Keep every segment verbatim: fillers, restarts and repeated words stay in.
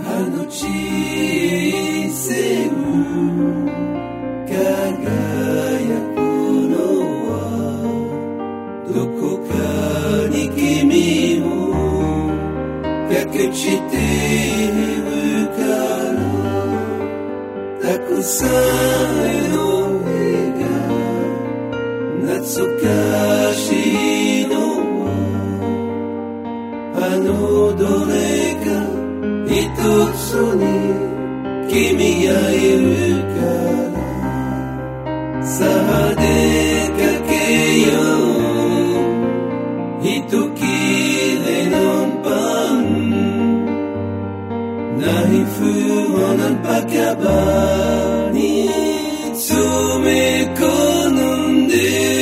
あの小さい輝くのはどこかに君も隠しているからたくさんの絵が懐かしいのはあのどれか一つに君がいるからさあ出かけよう一切れの晩ナイフを何パカバに詰め込んで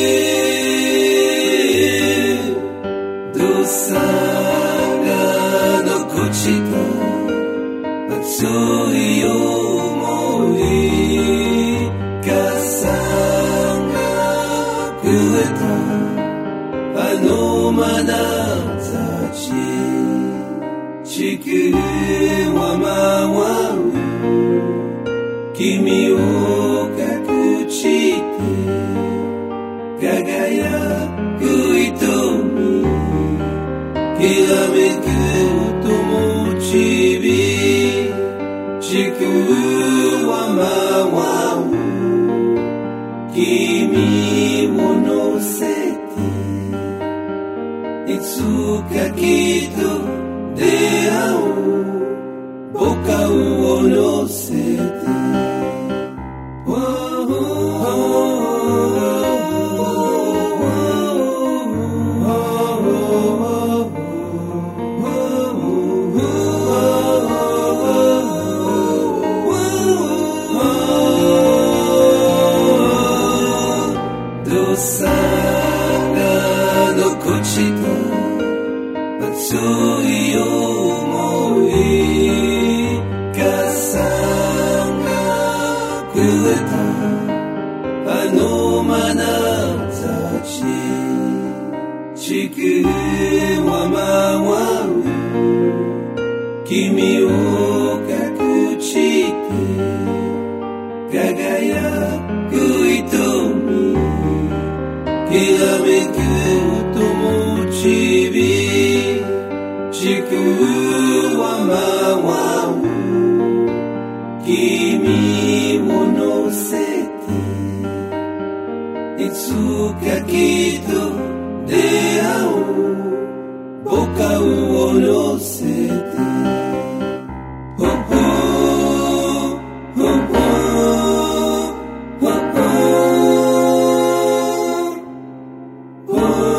土砂が残した熱い思い母さんがくれたあの眼差し地球は回る君を隠して輝く瞳きらめくともちび地球は回る君を乗せていつかきっと出会う僕を乗せて土砂が残した熱い思い母さんがくれたあの眼差し地球は回る君を隠して輝く瞳きらめくともちび地球は回る君を乗せていつかきっと出会う僕を乗せてOh